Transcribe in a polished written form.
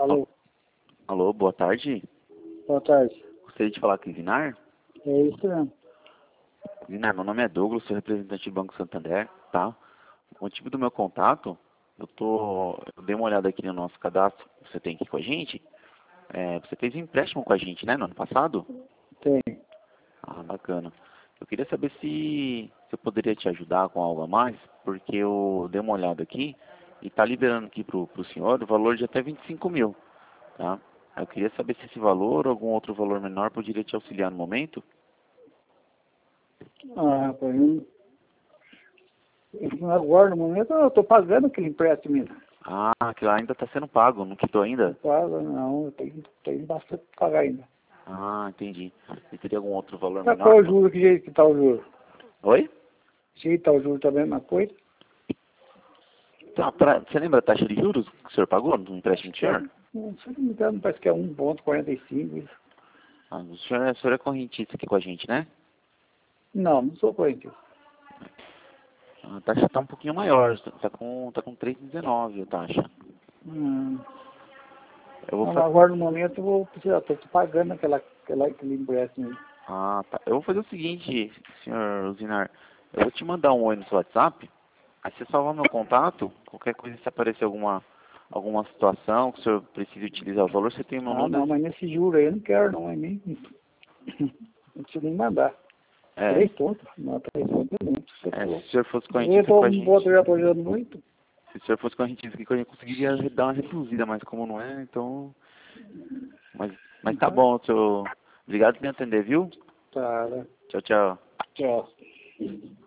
Alô, Alô, boa tarde. boa tarde. Gostaria de falar com o Zinar. É isso mesmo. Zinar, meu nome é Douglas, sou representante do Banco Santander, tá? O motivo do meu contato, eu dei uma olhada aqui no nosso cadastro que você tem aqui com a gente. Você fez um empréstimo com a gente, né, no ano passado? Tem. Ah, bacana. Eu queria saber se eu poderia te ajudar com algo a mais, porque eu dei uma olhada aqui e está liberando aqui pro senhor o valor de até 25 mil, tá? Eu queria saber se esse valor ou algum outro valor menor poderia te auxiliar no momento. Ah, rapaz, agora no momento eu estou pagando aquele empréstimo ainda. Ah, aquilo ainda está sendo pago, não quitou Não ainda? pago, não, eu tenho bastante para pagar ainda. Ah, entendi. E teria algum outro valor Tá, menor? qual o juro, que jeito que está o juro? Oi? Se está o juro também a mesma coisa? Tá, você lembra a taxa de juros que o senhor pagou no empréstimo do Que é, senhor? se não me engano, parece que é 1,45 isso. Ah, o senhor é correntista aqui com a gente, né? Não sou correntista. A taxa está um pouquinho maior, tá com 3,19 a taxa. Hum, Eu vou não, fa... agora no momento eu vou precisar, estou pagando aquele empréstimo aí. Ah, tá. Eu vou fazer o seguinte, senhor Zinar. Eu vou te mandar um oi no seu WhatsApp. Aí você salva meu contato. Qualquer coisa, se aparecer alguma situação que o senhor precise utilizar o valor, você tem o meu Ah, não, número. mas nesse juro aí eu não quero, não, é nem. Não preciso nem mandar. É, 3 pontos. Não, 3 pontos é muito. Se se for. o senhor fosse Eu correntista com a gente, já tô jogando muito. se o senhor fosse correntista aqui com a gente, conseguiria dar uma reduzida, mas como não é, então... Mas tá Uhum. bom, senhor. Obrigado por me atender, viu? Tá, né? Tchau, tchau. Tchau.